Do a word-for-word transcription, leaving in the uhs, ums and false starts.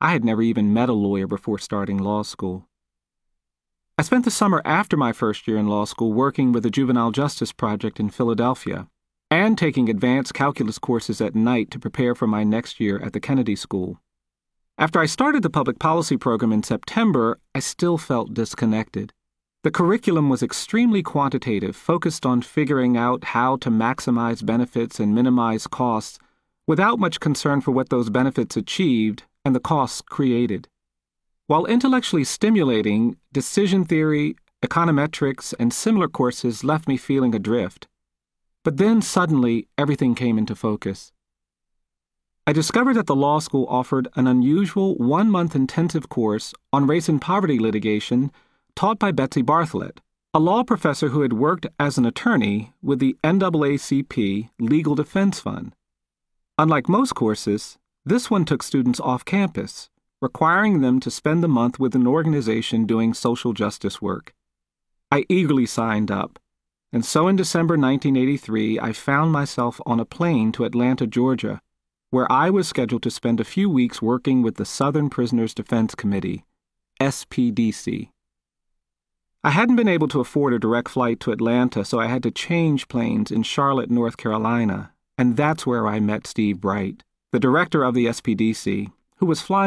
I had never even met a lawyer before starting law school. I spent the summer after my first year in law school working with the Juvenile Justice Project in Philadelphia and taking advanced calculus courses at night to prepare for my next year at the Kennedy School. After I started the public policy program in September, I still felt disconnected. The curriculum was extremely quantitative, focused on figuring out how to maximize benefits and minimize costs, without much concern for what those benefits achieved and the costs created. While intellectually stimulating, decision theory, econometrics, and similar courses left me feeling adrift. But then suddenly, everything came into focus. I discovered that the law school offered an unusual one-month intensive course on race and poverty litigation taught by Betsy Bartholet, a law professor who had worked as an attorney with the N double A C P Legal Defense Fund. Unlike most courses, this one took students off campus, requiring them to spend the month with an organization doing social justice work. I eagerly signed up, and so in December nineteen eighty-three, I found myself on a plane to Atlanta, Georgia, where I was scheduled to spend a few weeks working with the Southern Prisoners Defense Committee, S P D C. I hadn't been able to afford a direct flight to Atlanta, so I had to change planes in Charlotte, North Carolina, and that's where I met Steve Bright, the director of the S P D C, who was flying